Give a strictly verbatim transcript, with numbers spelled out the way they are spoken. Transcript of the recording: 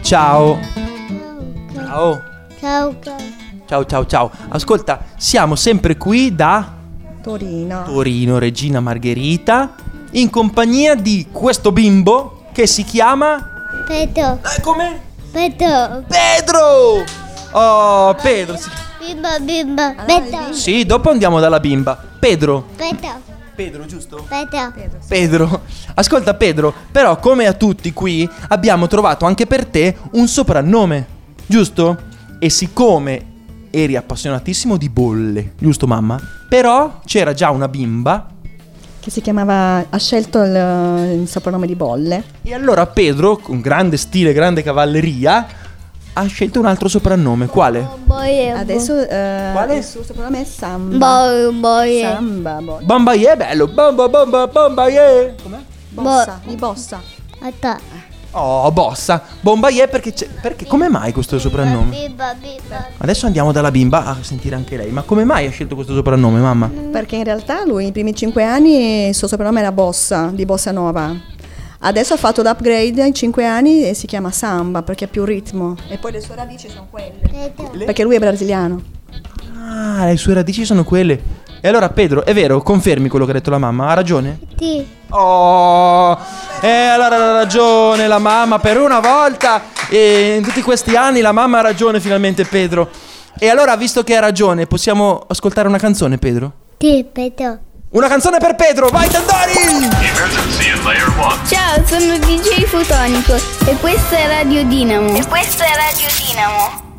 ciao. Ciao. Ciao, ciao. Ciao, ciao, ciao. Ascolta, siamo sempre qui da Torino. Torino, Regina Margherita, in compagnia di questo bimbo che si chiama... Pedro. Eh, come? Pedro. Pedro! Oh, Pedro. si- Bimba, bimba. Pedro. Sì, dopo andiamo dalla bimba. Pedro. Pedro. Pedro, giusto? Pedro. Pedro. Ascolta, Pedro, però come a tutti qui abbiamo trovato anche per te un soprannome, giusto? E siccome eri appassionatissimo di bolle, giusto mamma? Però c'era già una bimba Che si chiamava, ha scelto il, il soprannome di Bolle. e allora Pedro, con grande stile, grande cavalleria, ha scelto un altro soprannome. Quale? Boy. Adesso eh, Quale? il suo soprannome è Samba. Boy, boy. Samba, boy. Bombaie, bello. Bomba, bomba, bombaie. Com'è? Bossa, di Bossa. Atta. Oh, Bossa. Bombaie perché c'è... Perché? Come mai questo soprannome? Bimba, bimba. Adesso andiamo dalla bimba a sentire anche lei. Ma come mai ha scelto questo soprannome, mamma? Perché in realtà lui, i primi cinque anni, il suo soprannome era Bossa, di Bossa Nova. Adesso ha fatto l'upgrade in cinque anni e si chiama Samba perché ha più ritmo. E poi le sue radici sono quelle. Pedro. Perché lui è brasiliano. Ah, le sue radici sono quelle. E allora Pedro, è vero, confermi quello che ha detto la mamma? Ha ragione? Sì. Oh, e allora ha ragione la mamma per una volta. E in tutti questi anni la mamma ha ragione finalmente, Pedro. E allora, visto che ha ragione, possiamo ascoltare una canzone, Pedro? Sì, Pedro. Una canzone per Pedro, vai Tandori! Emergency in layer one. Ciao, sono D J Fotonico e questa è Radio Dinamo. E questa è Radio Dinamo.